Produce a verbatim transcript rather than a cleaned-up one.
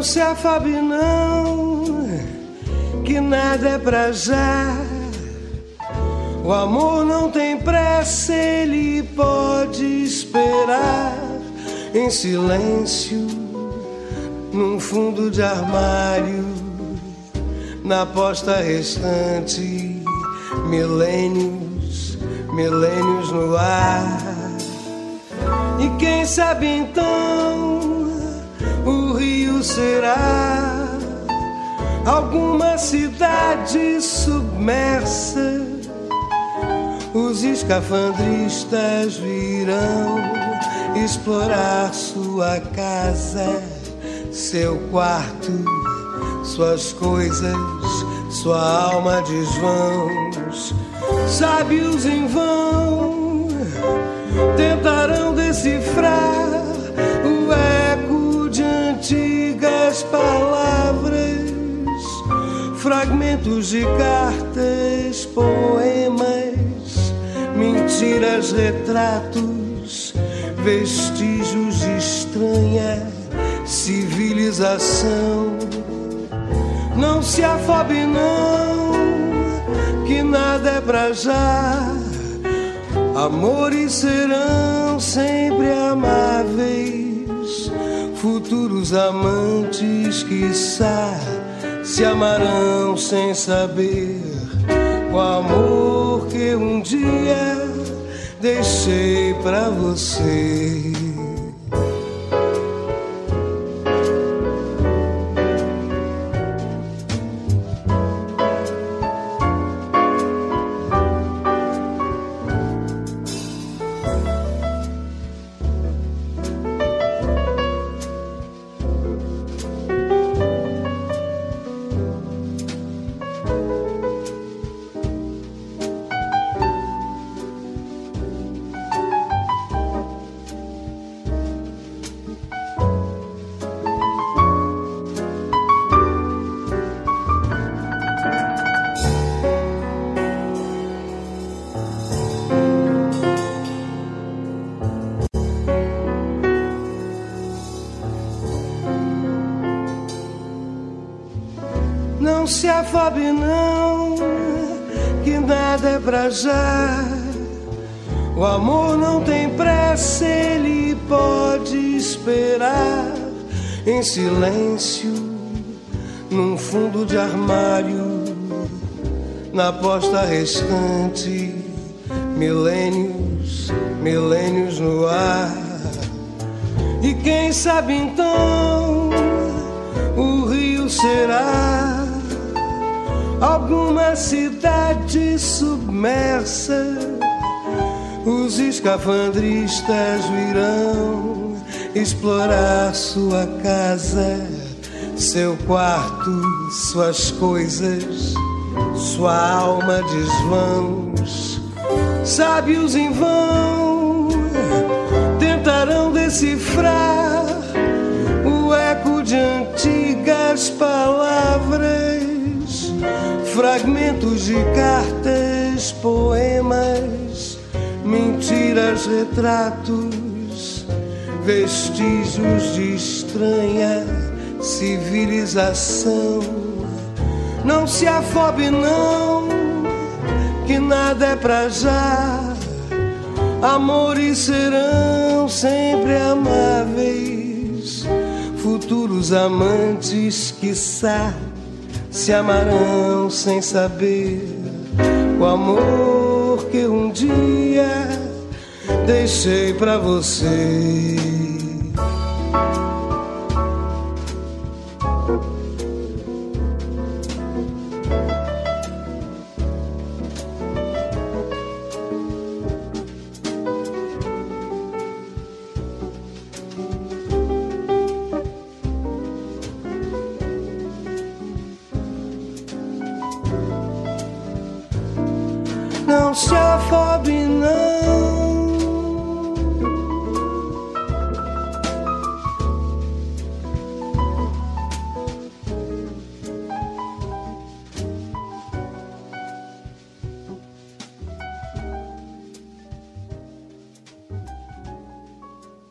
se afobe não, que nada é pra já. O amor não tem pressa, ele pode esperar em silêncio, num fundo de armário, na posta restante, milênios, milênios no ar. E quem sabe então o Rio será alguma cidade submersa. Os escafandristas virão explorar sua casa, seu quarto, suas coisas, sua alma de vãos. Sábios em vão tentarão decifrar o eco de antigas palavras, fragmentos de cartas, poemas, mentiras, retratos, vestígios de estranha civilização. Não se afobe não, que nada é pra já. Amores serão sempre amáveis, futuros amantes, quiçá, se amarão sem saber. O amor que um dia deixei pra você. Não se afobe não, que nada é pra já. O amor não tem pressa, ele pode esperar em silêncio, num fundo de armário, na posta restante, milênios, milênios no ar. E quem sabe então o Rio será alguma cidade submersa. Os escafandristas virão explorar sua casa, seu quarto, suas coisas, sua alma desvãos. Sábios em vão tentarão decifrar o eco de antigas palavras, fragmentos de cartas, poemas, mentiras, retratos, vestígios de estranha civilização. Não se afobe não, que nada é pra já. Amores serão sempre amáveis, futuros amantes, quiçá, se amarão sem saber. O amor que um dia deixei pra você. Não se afobe não,